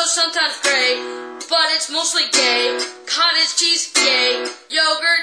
sometimes gray, but it's mostly gay. Cottage cheese, gay. Yogurt.